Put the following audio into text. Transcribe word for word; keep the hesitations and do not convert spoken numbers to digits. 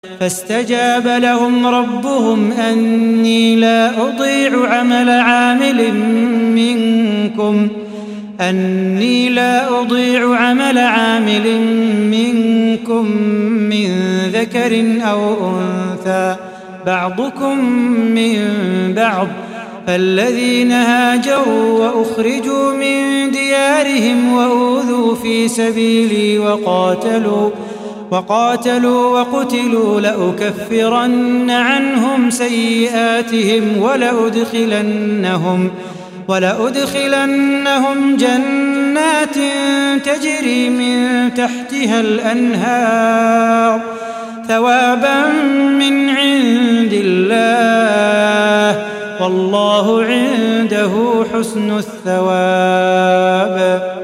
فاستجاب لهم ربهم أني لا أضيع عمل عامل منكم أني لا أضيع عمل عامل منكم من ذكر أو أنثى بعضكم من بعض فالذين هاجروا وأخرجوا من ديارهم وأوذوا في سبيلي وقاتلوا وقاتلوا وقتلوا لأكفرن عنهم سيئاتهم ولأدخلنهم ولأدخلنهم جنات تجري من تحتها الأنهار ثوابا من عند الله والله عنده حسن الثواب.